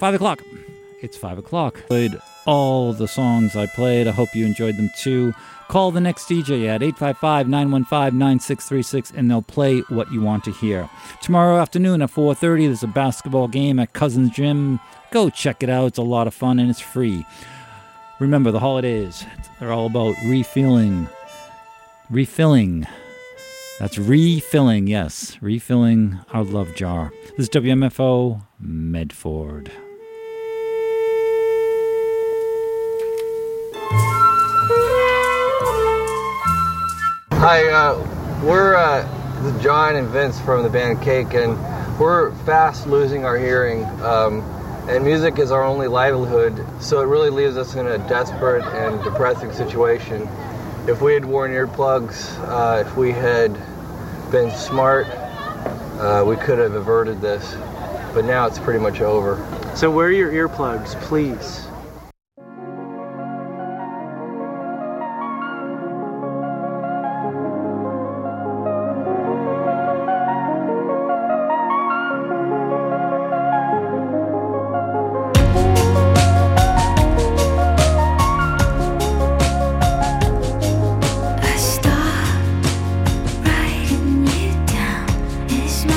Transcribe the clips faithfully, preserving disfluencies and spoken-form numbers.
five o'clock. It's five o'clock. Played all the songs I played. I hope you enjoyed them too. Call the next D J at eight five five, nine one five, nine six three six and they'll play what you want to hear. Tomorrow afternoon at four thirty, there's a basketball game at Cousins Gym. Go check it out. It's a lot of fun and it's free. Remember, the holidays, they're all about refilling. Refilling. That's refilling, yes. Refilling our love jar. This is W M F O Medford. Hi, uh, we're uh, John and Vince from the band Cake, and we're fast losing our hearing. Um, and music is our only livelihood, so it really leaves us in a desperate and depressing situation. If we had worn earplugs, uh, if we had been smart, uh, we could have averted this. But now it's pretty much over. So wear your earplugs, please.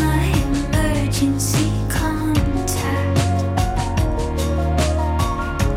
Emergency contact.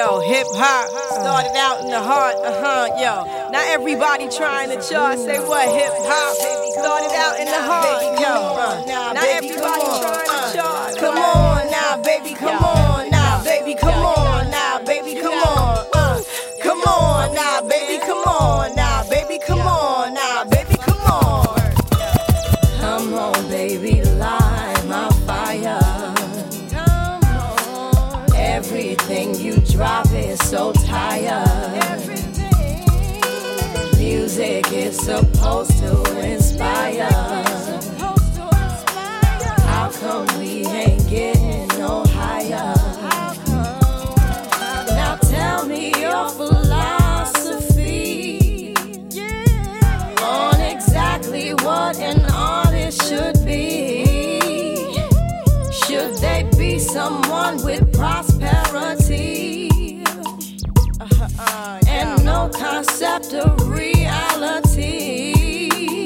Yo, hip hop started out in the heart, uh huh, yo. Now everybody trying to chart, say what? Hip hop started out in the heart, yo. Uh, now everybody trying to chart. Come on now, baby, come on now, baby, come on now, baby, come on. Uh, come on now, baby, come on now, baby, come on now, baby, come on. Come on, baby, light my fire. Everything you drop is so tired. Music is supposed to inspire. How come we ain't getting no higher? Now tell me your philosophy on exactly what an artist should be. Should they be someone with prosperity and no concept of reality?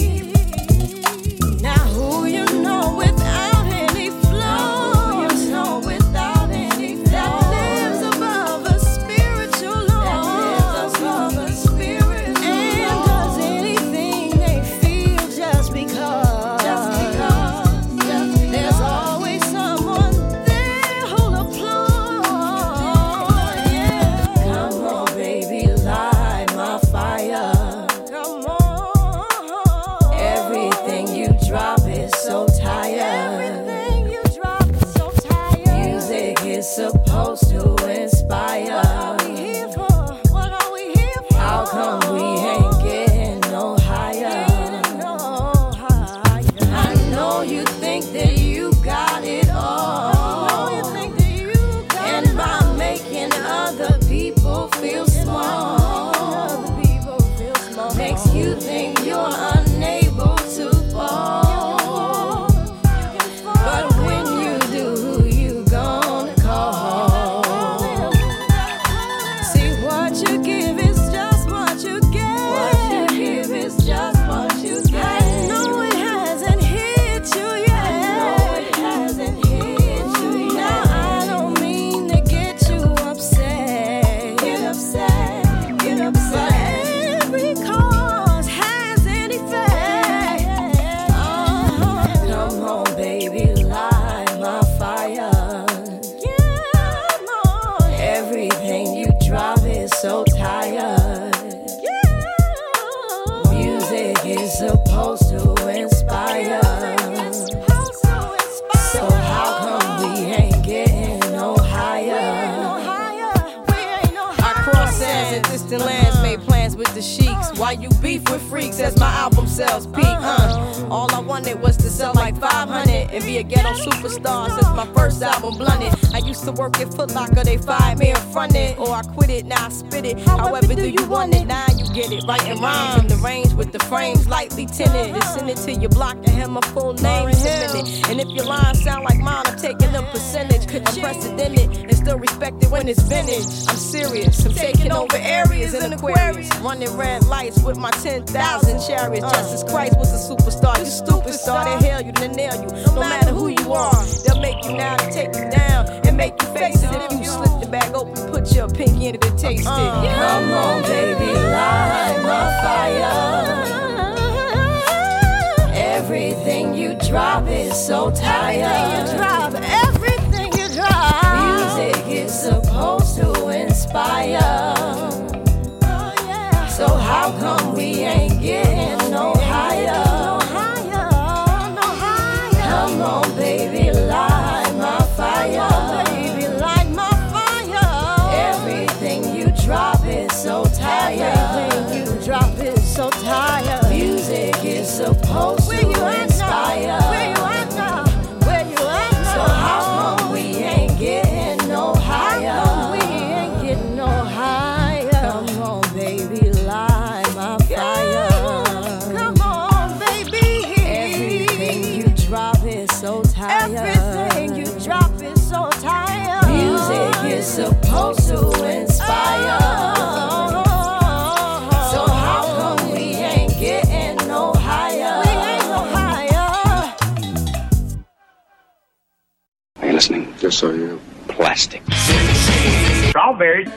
Now who you know without any flow, you know without any flow, that lives above a spiritual law, that lives above a spiritual and law, does anything they feel just because, just because, just because. There's always someone there who'll applaud. Yeah. Come on, baby, light my fire. Come on. Everything you drop is so tired. Everything you drop is so tired. Music is supposed to inspire. What are we here for? What are we here for? How come we ain't getting no higher? Getting no higher. I know you think that you got it all. I know you think that you got and it by all. Making other people feel small, other people feel small, makes you think you're unable to fall. But when you do, who you gonna call? See, what you give is just what you get. What you give is just what you get. I know it hasn't hit you yet. I know it hasn't hit you yet. Now I don't mean to get you upset. Get upset, get upset. But every cause has an effect. Uh-huh. Come on, baby, light my fire. Come on. Everything you drop is so tired. Music is supposed to inspire. So how come we ain't getting no higher? I cross sands and distant lands, made plans with the sheiks. Why you beef with freaks as my album sells peak, huh? All I wanted was to sell like five hundred and be a ghetto superstar since my first album blunted. I used to work at Foot Locker, they fired me in front it, or I quit it, now I spit it. However do you want it? Now you get it, writing rhymes in the range with the frames lightly tinted. And send it to your block and have my full name submitted. And if your lines sound like mine, I'm taking a percentage. Unprecedented and still respected when it's vintage. I'm serious, I'm taking over areas in Aquarius, running red lights with my ten thousand chariots. Jesus Christ was a superstar, you stupid star. They hail you, they nail you, no matter who you are. They'll make you now to take you down and make you face it. If you slip the bag open, put your pinky in it and taste it. Come on, baby, light my fire. Everything you drop is so tired. Everything you drop. Music is supposed to inspire. So how come we ain't getting no higher? Come on, baby, light my fire. Baby, light my fire. Everything you drop is so tired. Everything you drop is so tired. Music is supposed to inspire. Where you at now? Where you at now? So how come we ain't getting no higher? How come we ain't getting no higher? Come on, baby, light my fire. Come on, baby. Everything you drop is so tired. Everything you drop is so tired. Music is supposed to inspire. So how come we ain't getting no higher? We ain't no higher. Are you listening? Yes, sir, yeah. Plastic. Strawberries.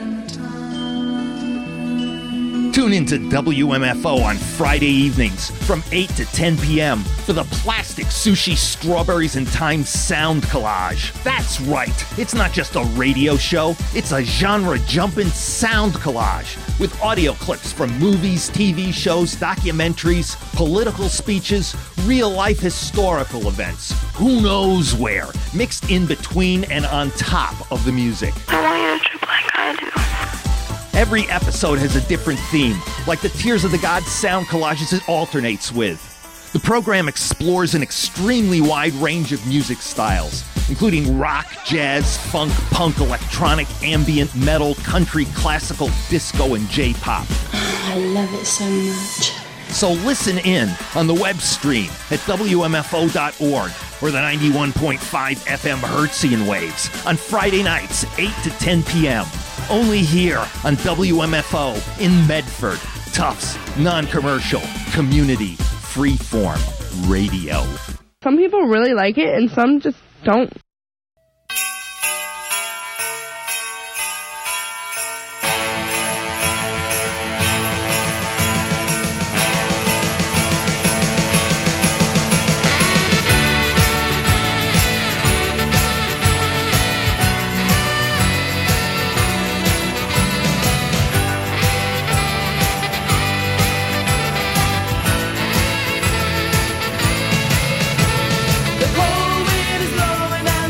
Tune into W M F O on Friday evenings from eight to ten p.m. for the Plastic Sushi Strawberries and Thyme Sound Collage. That's right, it's not just a radio show, it's a genre-jumping sound collage with audio clips from movies, T V shows, documentaries, political speeches, real-life historical events. Who knows where, mixed in between and on top of the music. I want you to trip like I do. Every episode has a different theme, like the Tears of the Gods sound collages it alternates with. The program explores an extremely wide range of music styles, including rock, jazz, funk, punk, electronic, ambient, metal, country, classical, disco, and J-pop. I love it so much. So listen in on the web stream at W M F O dot org or the ninety-one point five F M Hertzian waves on Friday nights, eight to ten p.m. Only here on W M F O in Medford. Tufts, non-commercial, community, freeform radio. Some people really like it and some just don't. The cold wind is blowing and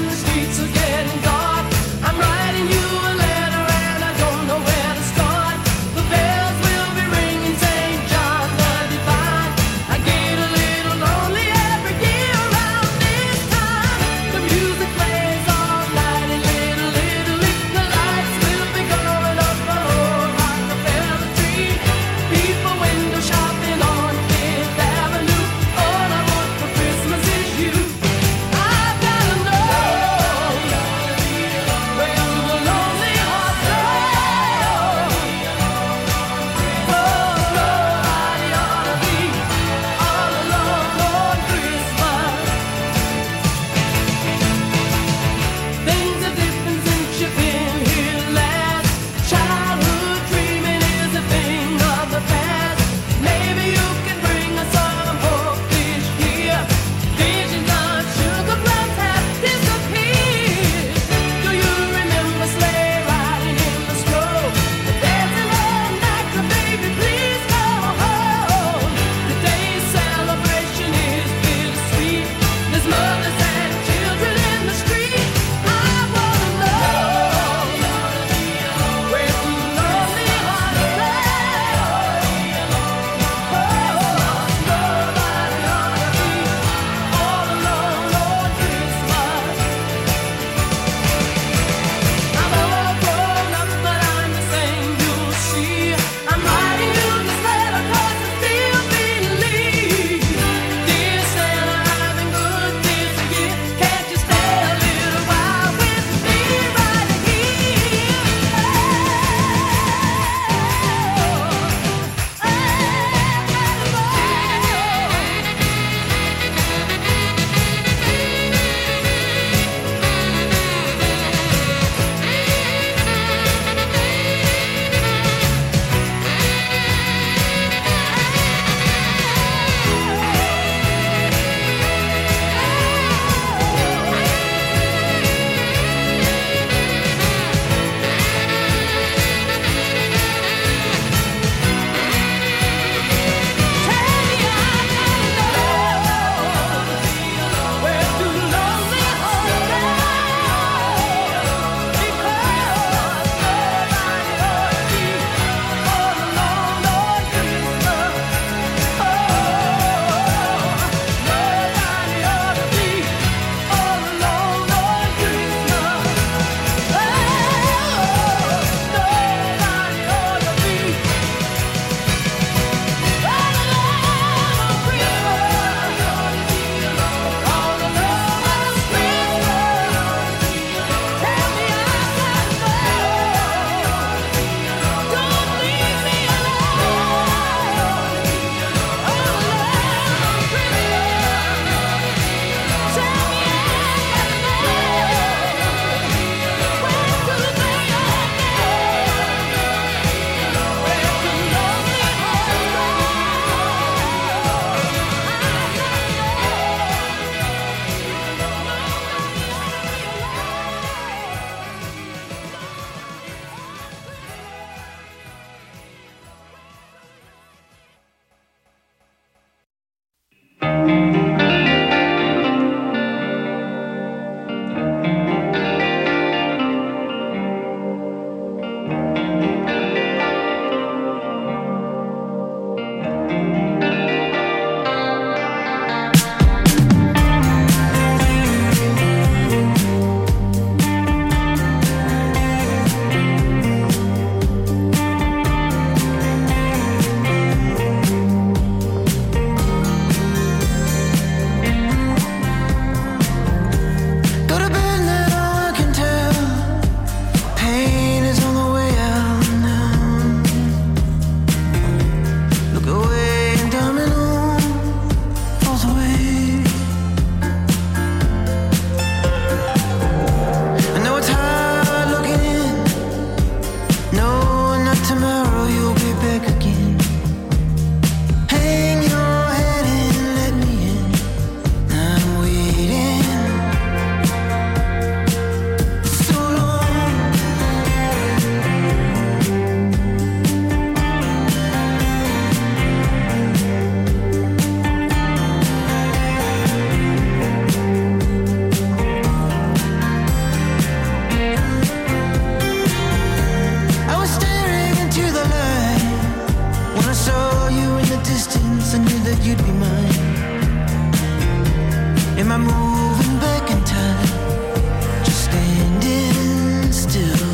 Am I moving back in time? Just standing still.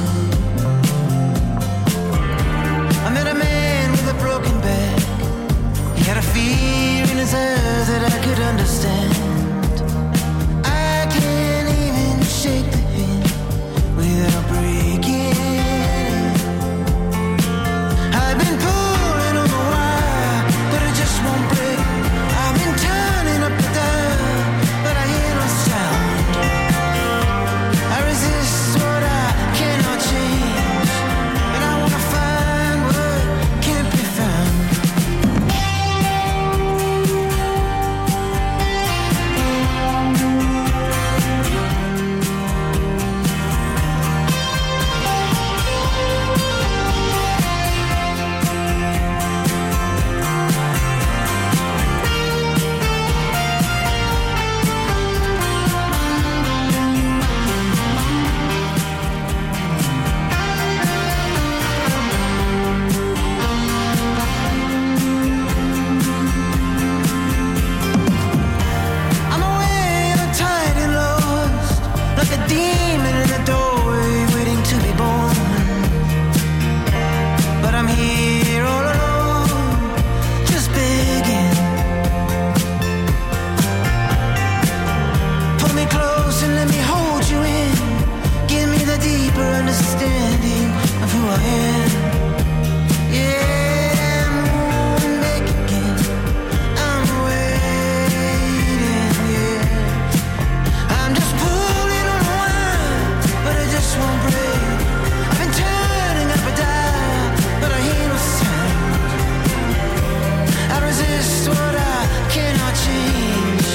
I met a man with a broken back. He had a fear in his eyes that I could understand. I can't even shake the hand without breaking it. I've been pulling on the wire, but it just won't break. I've been turning up the dial, but I hear no sound. I resist what I cannot change, but I wanna find what can't be found. I'm away and I'm tired and lost, like a demon in a doorway waiting to be born. But I'm here all alone, just begging. Pull me close and let me hold you in. Give me the deeper understanding of who I am. Yeah, I'm moving back again. I'm waiting, yeah. I'm just pulling on a wire, but it just won't break. I've been turning up a dial, but I hear no sound. I resist what I cannot change.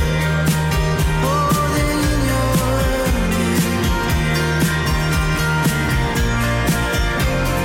More than in your world, yeah.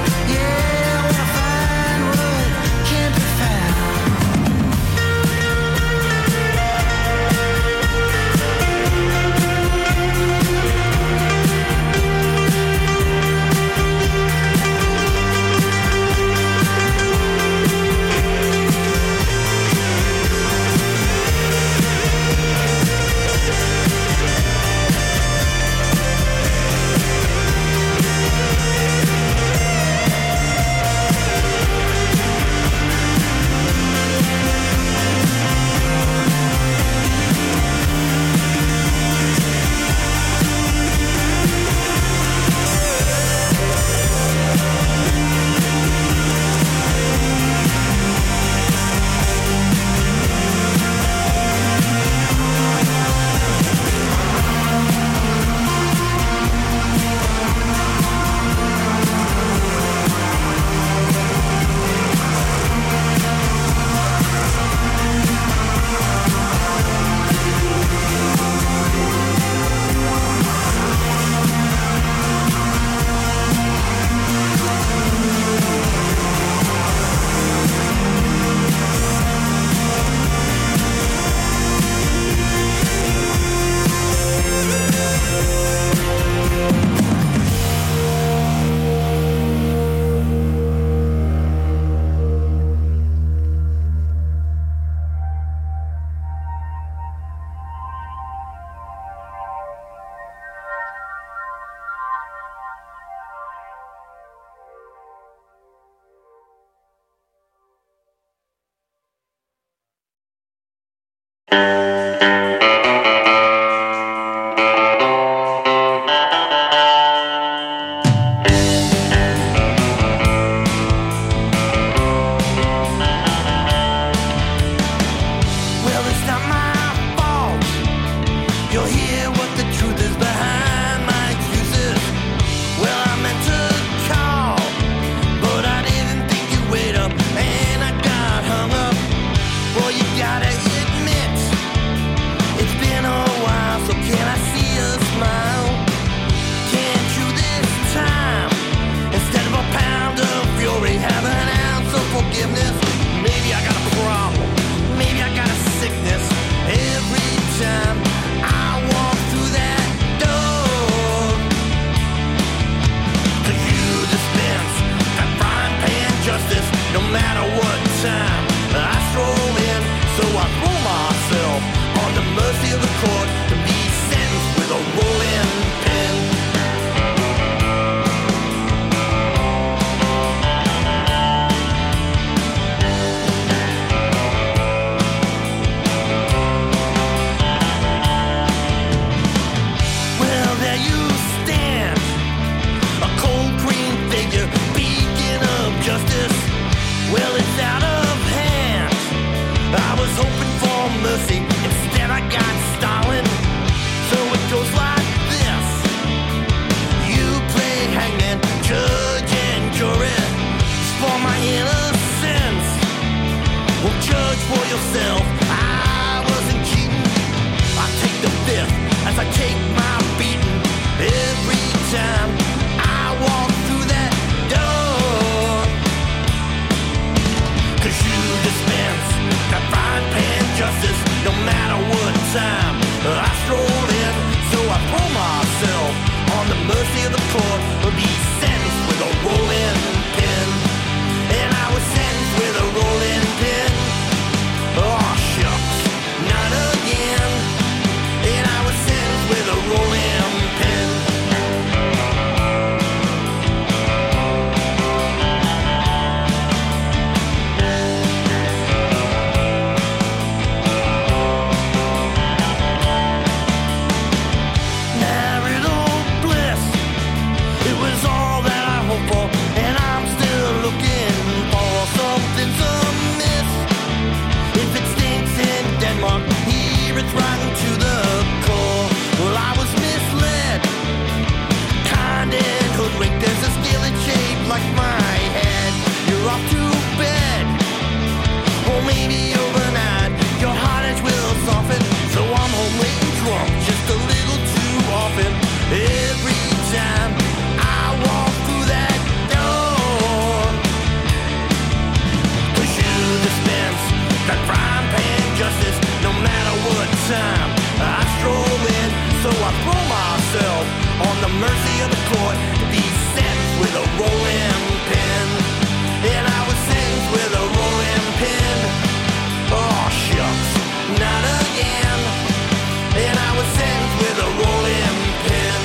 on the mercy of the court to be sentenced with a rolling pin. And I was sentenced with a rolling pin. Oh shucks, not again. And I was sentenced with a rolling pin.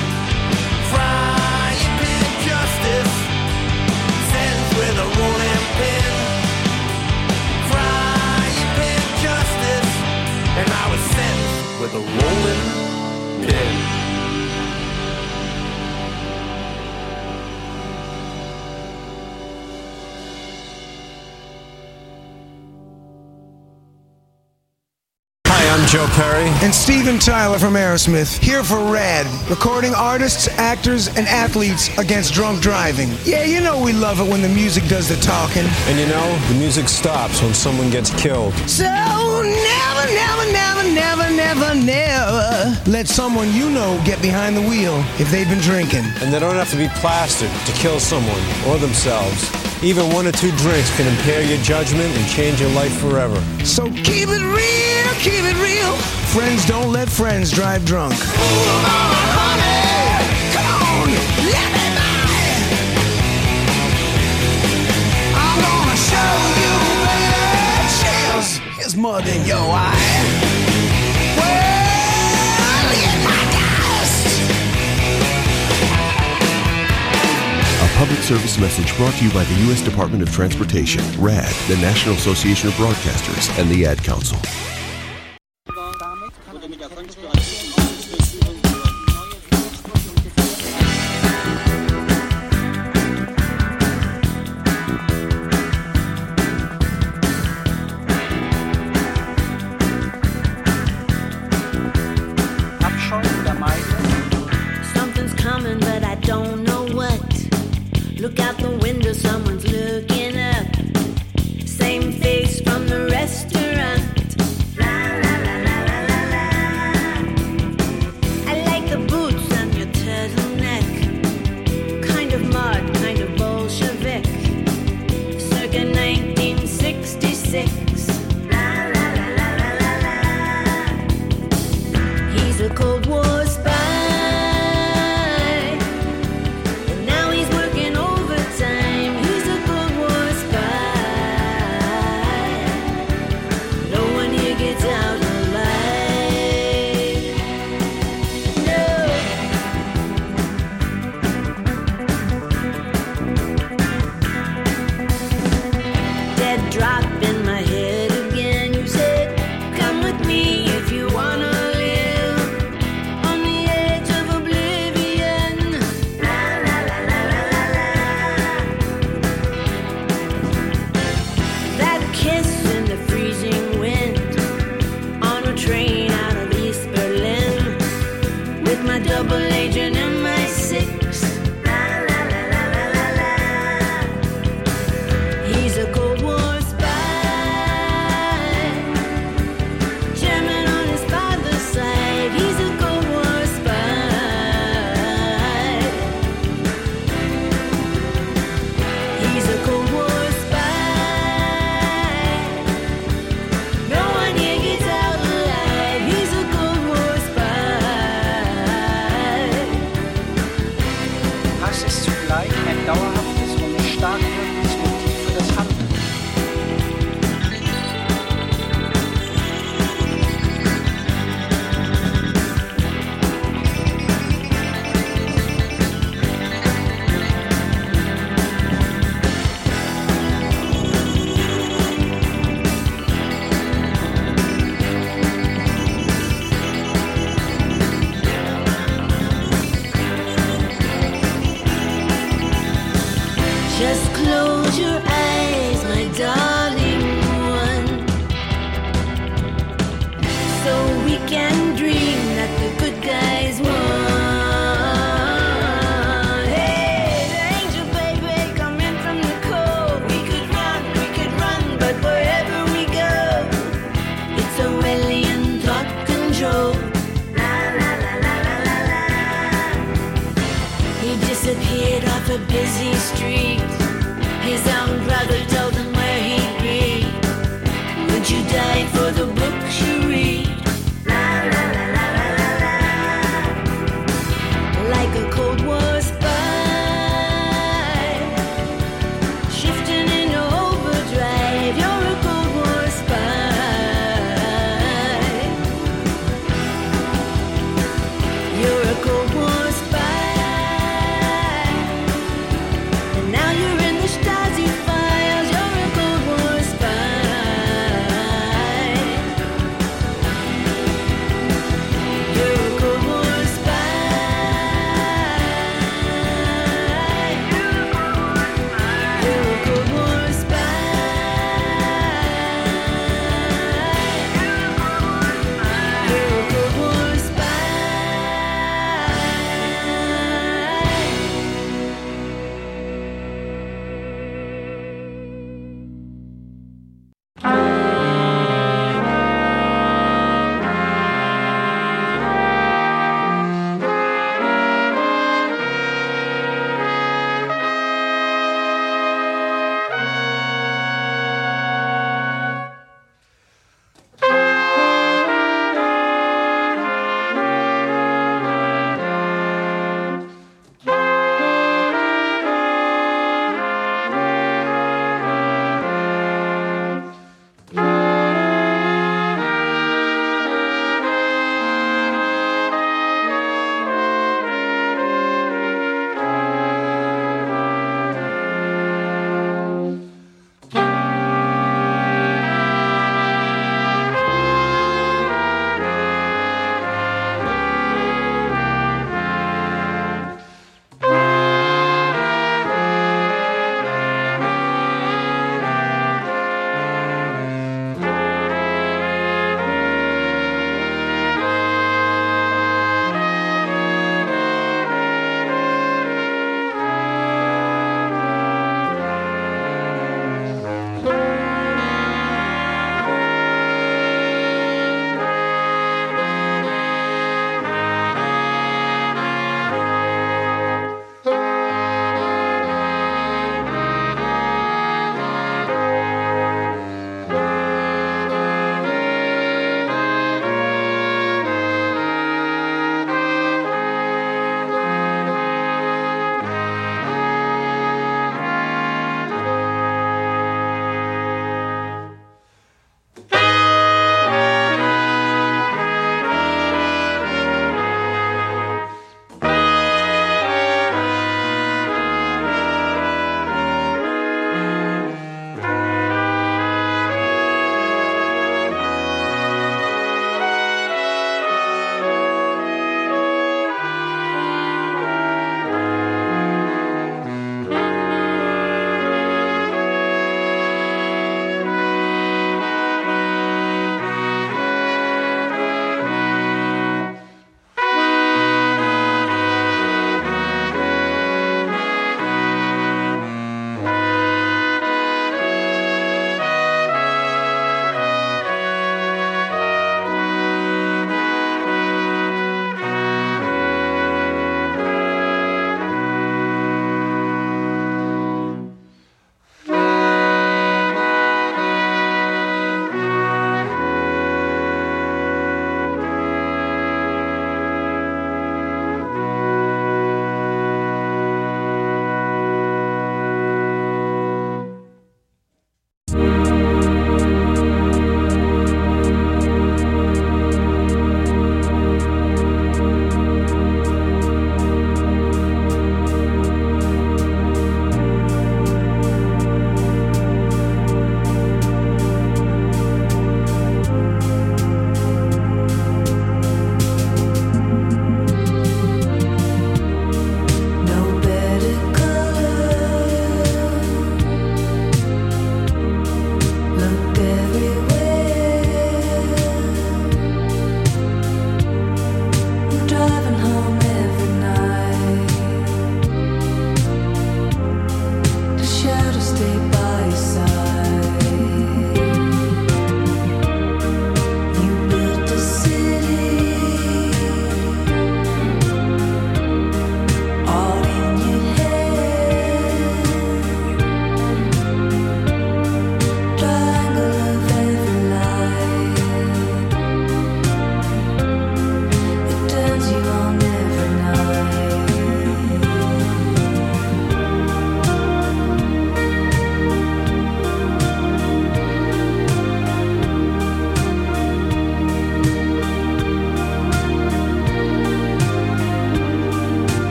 Frying pan justice, sentenced with a rolling pin. Frying pan justice, and I was sentenced with a rolling pin. I'm Joe Perry. And Steven Tyler from Aerosmith, here for RAD, recording artists, actors, and athletes against drunk driving. Yeah, you know we love it when the music does the talking. And you know, the music stops when someone gets killed. So never, never, never, never, never, never let someone you know get behind the wheel if they've been drinking. And they don't have to be plastered to kill someone or themselves. Even one or two drinks can impair your judgment and change your life forever. So keep it real, keep it real. Friends don't let friends drive drunk. Ooh, mama, honey, come on, let me by. I'm gonna show you, baby. Cheers, here's mud in your eye. Well, get my dust. A public service message brought to you by the U S Department of Transportation, RAD, the National Association of Broadcasters, and the Ad Council. Something's coming, but I don't know what. Look out the window, someone's looking up. Same face from the restaurant. La, la, la, la, la, la, la. I like the boots on your turtleneck. Kind of mod, kind of Bolshevik. Circa nineteen sixty-six. La, la, la, la, la, la, la. He's a Cold War spy.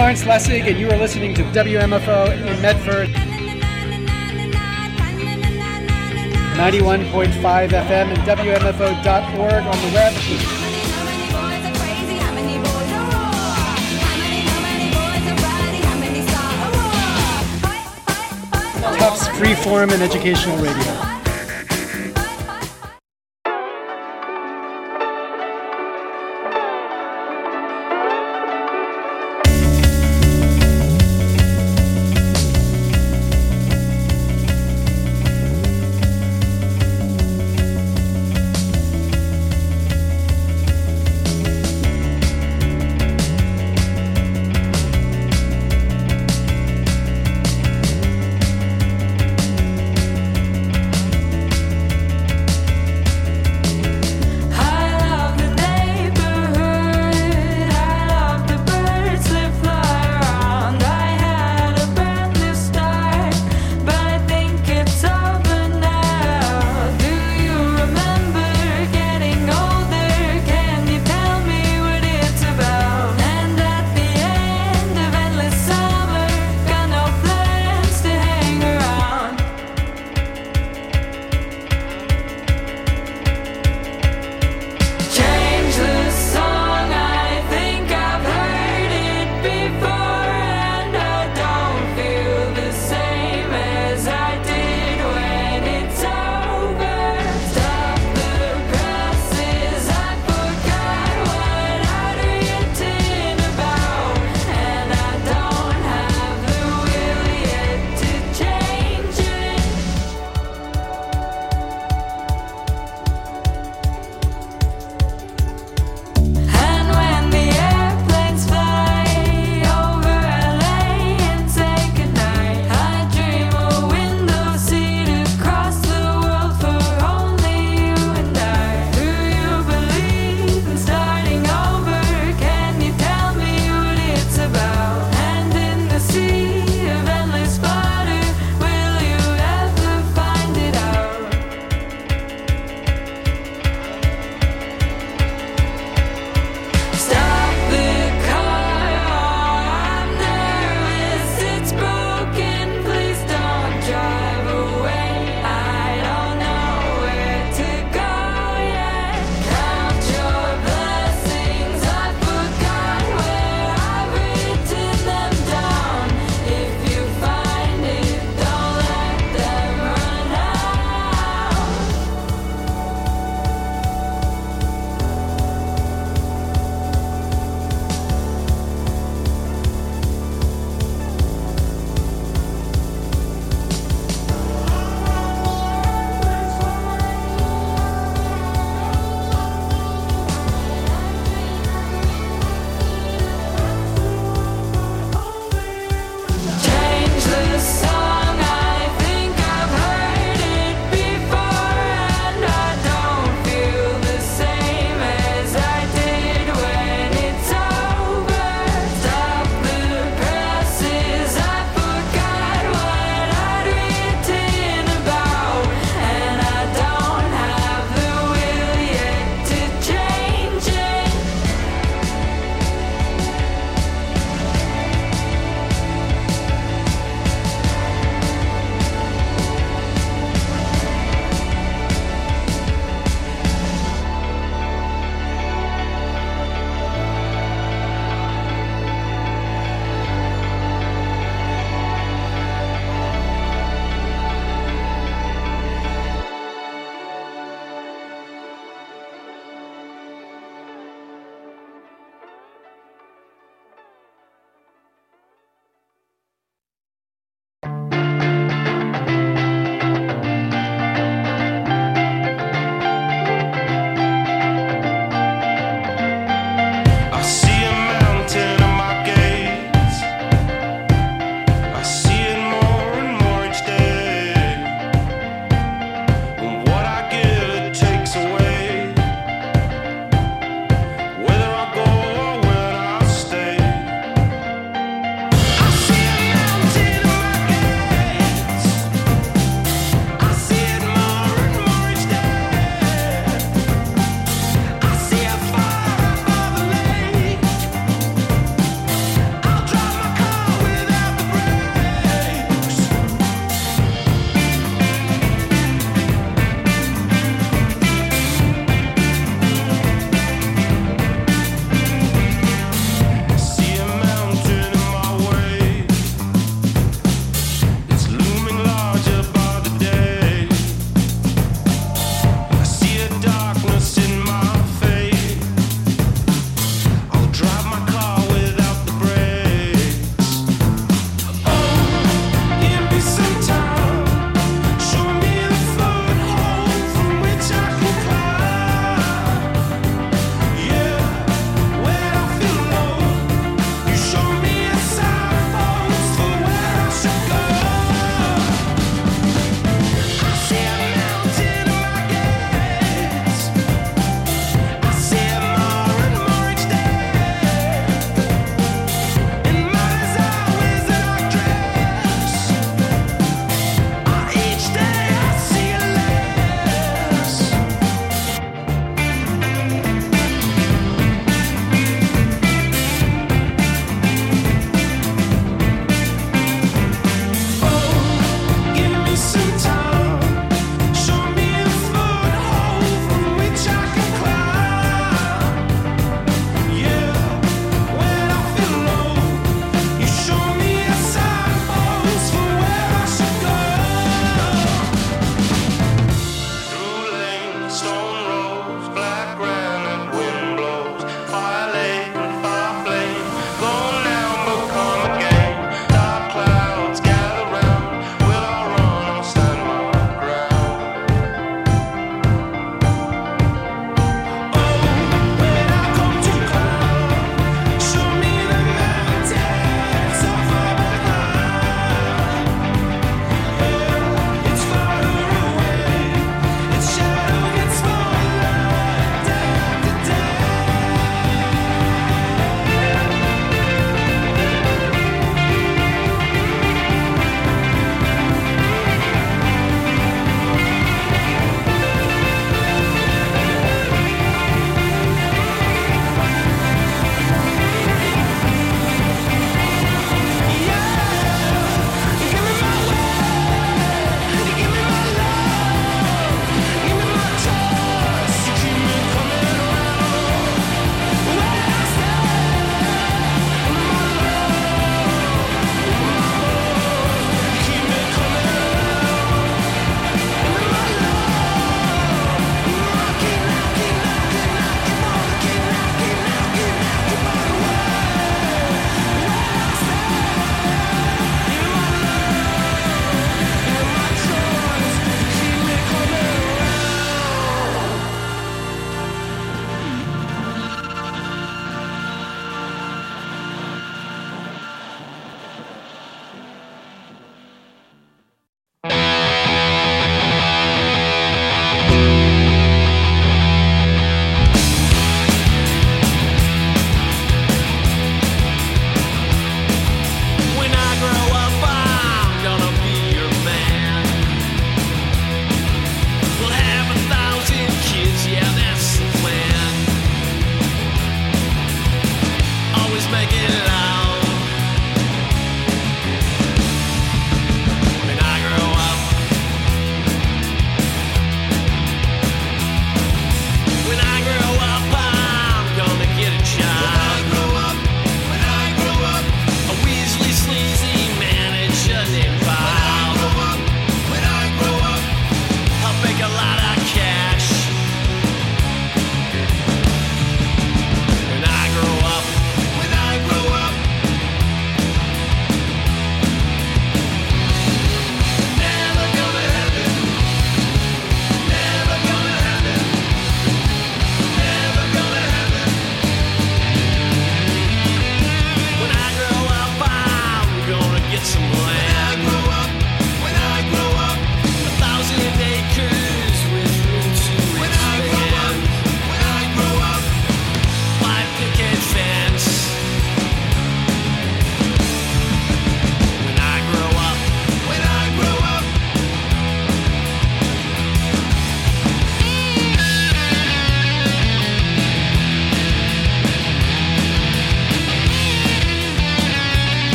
Clarence Lessig, and you are listening to W M F O in Medford. ninety-one point five F M and W M F O dot org on the web. Tufts Freeform and Educational Radio.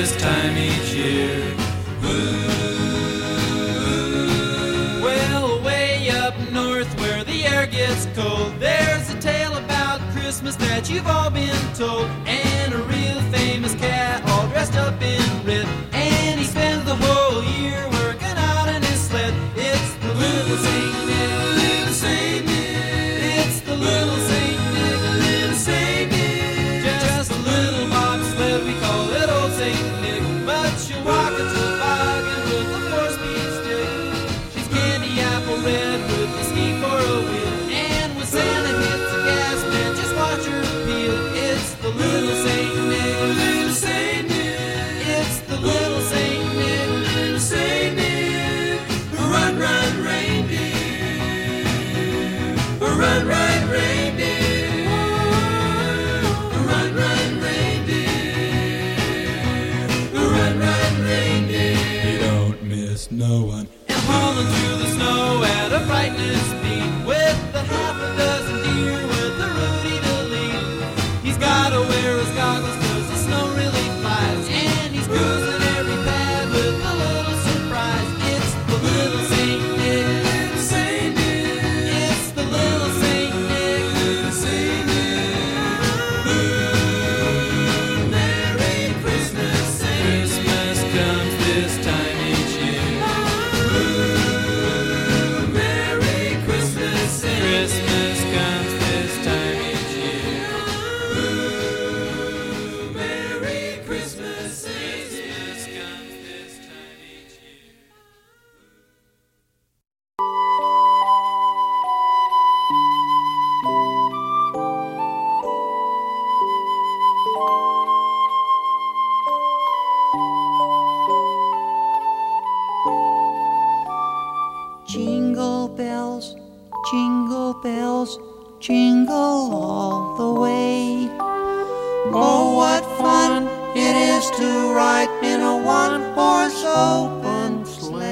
this time each year. Well, way up north where the air gets cold, there's a tale about Christmas that you've all been told. And a real famous cat all dressed up in red, and he spends the whole year working out on his sled. It's the little Saint Nick, little Saint Nick. It's the little Saint Nick, little Saint Nick. Just a little bobsled, we call it old Saint Nick. But she'll walk into the bargain with a four-speed stick. She's candy apple red with the ski for a wheel. And when Santa hits the gas, man, just watch her peel. It's the little Saint Nick, little Saint Nick. It's the little Saint Nick, little Saint Nick. Run, run, reindeer. Run, run, reindeer. Run, run, reindeer. Run, run, reindeer. You don't miss no one. And hauling through the snow at a frightening speed, with a half a dozen deer with a Rudy to lead. He's gotta wear his goggles cause the snow really flies, and he's cruising every pad with a little surprise. It's the little Saint Nick, little Saint Nick. It's the little Saint Nick, little Saint Nick. Ooh, Merry Christmas, Saint Christmas comes this time each year. Ooh, Merry Christmas, Saint Christmas comes this time each year. Ooh, Merry Christmas, Saint Christmas comes this time each year. Jingle bells, jingle bells, jingle all the way. Oh, what fun it is to ride in a one-horse open sleigh.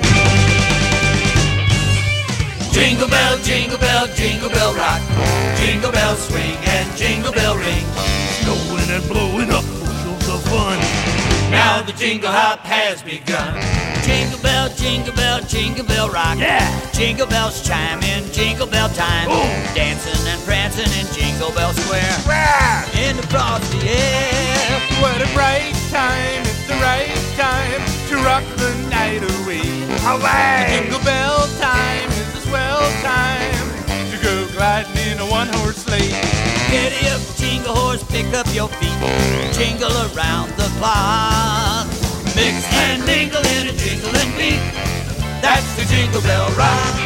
Jingle bell, jingle bell, jingle bell rock. Jingle bell swing and jingle bell ring. Snowing and blowing up bushels of fun. Now the jingle hop has begun. Jingle bell, jingle bell, jingle bell rock. Yeah. Jingle bells chime in jingle bell time. Ooh. Dancing and prancing in Jingle Bell Square. Rah! In the frosty air. What a bright time, it's the right time to rock the night away. Away! Jingle bell time is a swell time to go gliding in a one-horse sleigh. Giddy up, jingle horse, pick up your feet. Jingle around the clock. Mix and mingle in a jingling beat. That's the Jingle Bell Rock.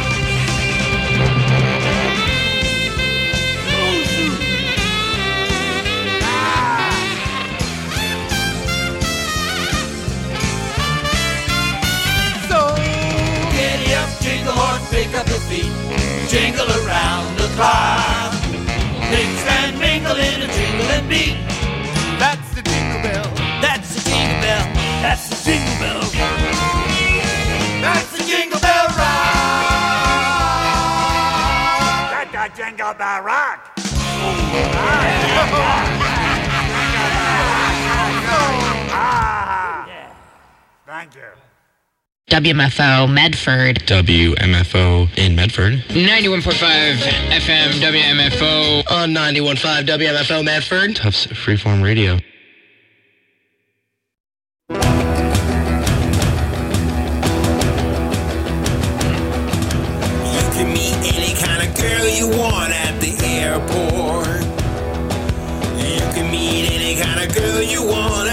Oh, shoot. Ah. So giddy up, jingle horse, pick up your feet. Jingle around the clock. Mix and mingle in a jingling beat. That's the Jingle Bell. That's the Jingle Bell. That's the Jingle Bell. That's the Jingle Bell Rock. That's the Jingle Bell Rock. Yeah. Thank you. W M F O Medford. W M F O in Medford. ninety-one point five F M W M F O. On ninety-one point five W M F O Medford. Tufts Freeform Radio. You can meet any kind of girl you want at the airport. You can meet any kind of girl you want